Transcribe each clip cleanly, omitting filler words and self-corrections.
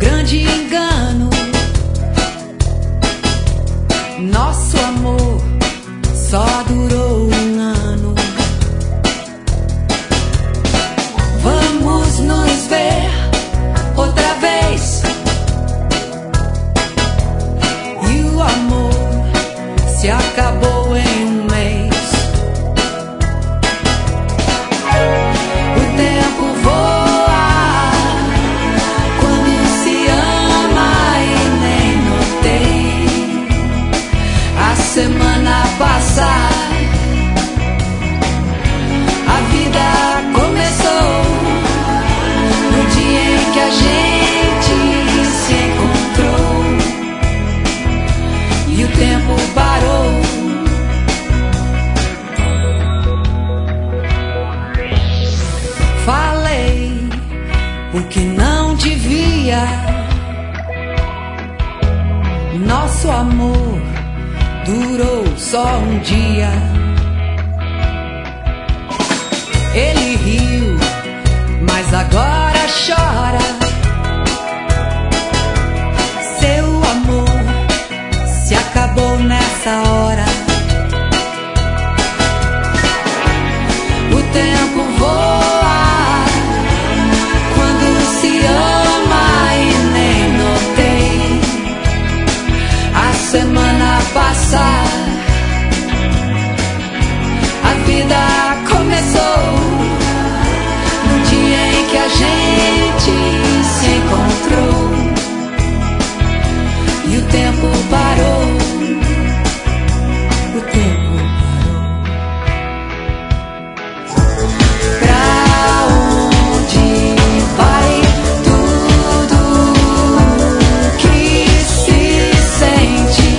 grande engano. Nosso amor só durou um ano. Vamos nos ver outra vez. E o amor se acabou em um mês. O tempo voa quando se ama e nem notei a semana passar. A vida começou no dia em que a gente se encontrou e o tempo parou. Falei o que não devia. Nosso amor durou só um dia. Ele riu, mas agora chora. Seu amor se acabou nessa hora. O tempo voa quando se ama e nem notei a semana passar. A vida começou no dia em que a gente se encontrou e o tempo parou. O tempo parou. Pra onde vai tudo que se sente?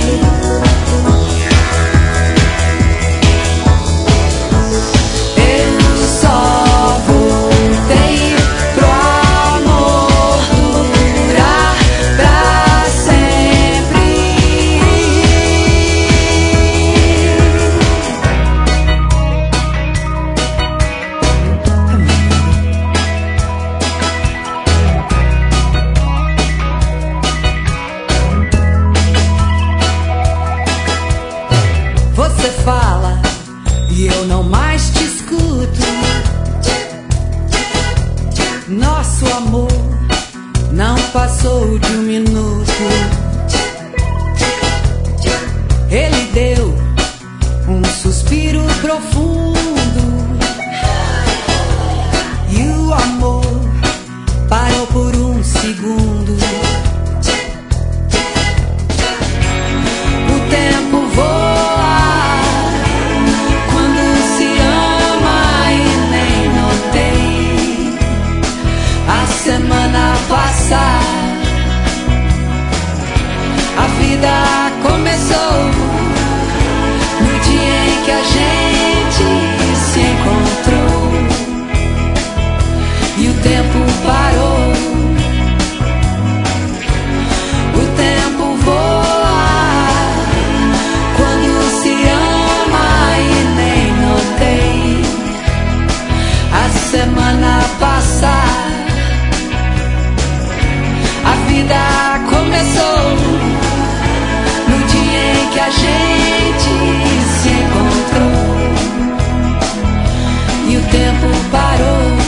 Eu só voltei pro amor durar pra sempre. Você fala e eu não mais te escuto. Nosso amor não passou de um minuto. Ele deu um suspiro profundo e o amor parou por um segundo. O tempo voa quando se ama e nem notei a semana passar. A vida começou no dia em que a gente se encontrou e o tempo parou. O tempo voa quando se ama e nem notei a semana passar. A vida começou no dia em que a gente se encontrou e o tempo parou.